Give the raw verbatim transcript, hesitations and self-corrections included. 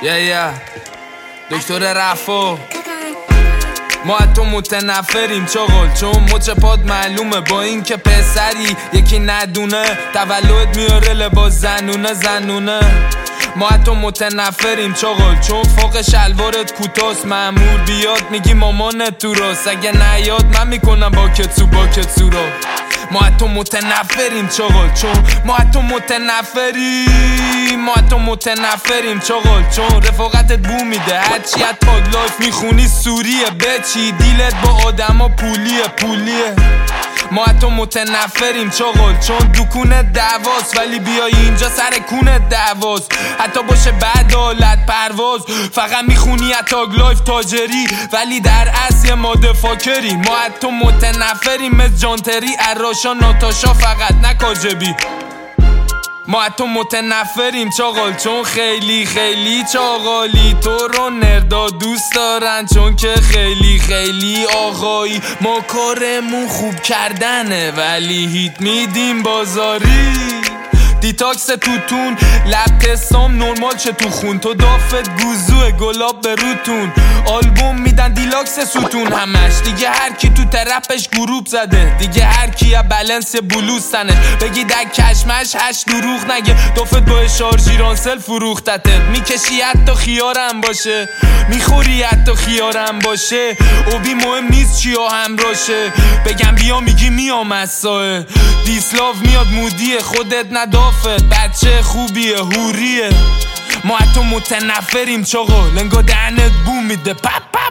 یا یا دکتر رفا ما تو متنفریم چاقال، چون مچ پاد معلومه با این که پسری یکی ندونه تولد میاره لباس زنونه زنونه. ما تو متنفریم چاقال، چون فوق شلوارت کوتاست، مأمور بیاد میگی مامانت تو راست، اگه نیاد من میکنم با کتسو با کتسو را. ما تو متنفریم چاقال، چون ما تو متنفریم ما تو متنفریم چاقال، چون رفاقتت بو میده هرچی از تاگ لایف میخونی سوریه، بچی دیلت با آدما پولیه پولیه. ما تو متنفریم چاقال، چون دکونه دعواست ولی بیای اینجا سر کونه دعواست، حتی باشه بعد حالت پرواز فقط میخونی اتاگ لایف تاجری ولی در اصل ماده فاکری. ما تو متنفریم مثل جانتری اراشا ناتاشا فقط نه کاجبی. ما تو متنفریم چاقال، چون خیلی خیلی چاقالی، تو رو نردا دوست دارن چون که خیلی خیلی آقایی. ما کارمون خوب کردنه ولی هیت میدیم بازاری، دیتاکس توتون لب تستام نرمال چه تو خون، تو دافت گوزوه گلاب به روتون، آلبوم میدن دیلاکس ستون همش، دیگه هر کی تو ترپش گروپ زده، دیگه هر کی بلنس بلوز تنش، بگی در کشمش هش دروغ نگه، دافت با شارژی رانسل فروختتت، میکشی حتی خیارم باشه میخوری حتی خیارم باشه، اوبی مهم نیست چیا همراشه، بگم بیا میگی میام مسائه، دیسلاو میاد مودیه خودت ندافت بچه خوبیه هوریه. ما تو متنفریم چاقال، انگا دهنت بو میده پپ پپ